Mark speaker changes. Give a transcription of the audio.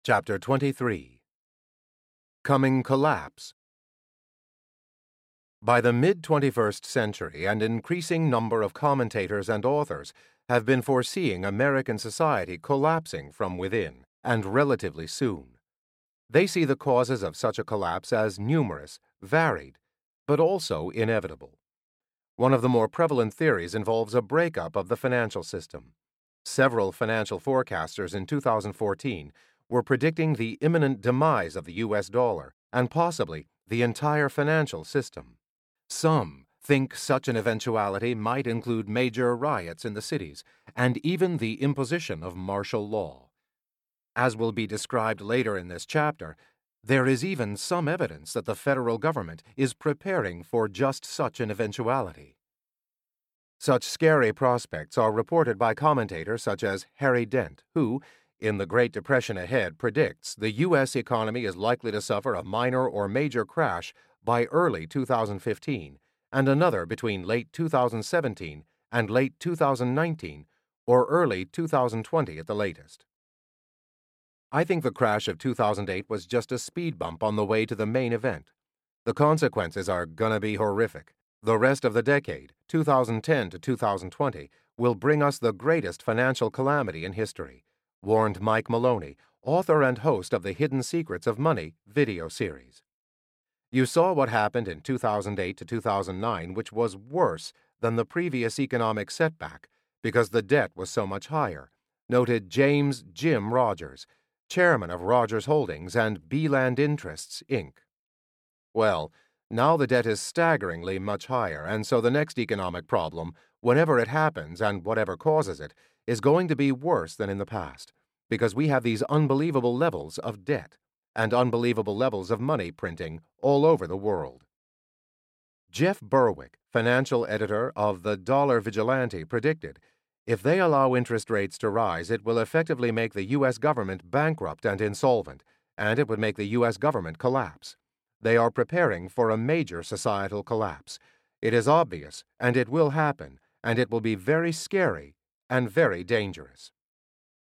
Speaker 1: Chapter 23. Coming Collapse. By the mid-21st century, an increasing number of commentators and authors have been foreseeing American society collapsing from within, and relatively soon. They see the causes of such a collapse as numerous, varied, but also inevitable. One of the more prevalent theories involves a breakup of the financial system. Several financial forecasters in 2014 were predicting the imminent demise of the U.S. dollar and possibly the entire financial system. Some think such an eventuality might include major riots in the cities and even the imposition of martial law. As will be described later in this chapter, there is even some evidence that the federal government is preparing for just such an eventuality. Such scary prospects are reported by commentators such as Harry Dent, who, in The Great Depression Ahead, predicts the U.S. economy is likely to suffer a minor or major crash by early 2015, and another between late 2017 and late 2019, or early 2020 at the latest. I think the crash of 2008 was just a speed bump on the way to the main event. The consequences are gonna be horrific. The rest of the decade, 2010 to 2020, will bring us the greatest financial calamity in history, warned Mike Maloney, author and host of the Hidden Secrets of Money video series. You saw what happened in 2008 to 2009, which was worse than the previous economic setback because the debt was so much higher, noted James Jim Rogers, chairman of Rogers Holdings and Beeland Interests, Inc. Well, now the debt is staggeringly much higher, and so the next economic problem, whenever it happens and whatever causes it, is going to be worse than in the past, because we have these unbelievable levels of debt and unbelievable levels of money printing all over the world. Jeff Berwick, financial editor of The Dollar Vigilante, predicted, if they allow interest rates to rise, it will effectively make the U.S. government bankrupt and insolvent, and it would make the U.S. government collapse. They are preparing for a major societal collapse. It is obvious, and it will happen, and it will be very scary and very dangerous.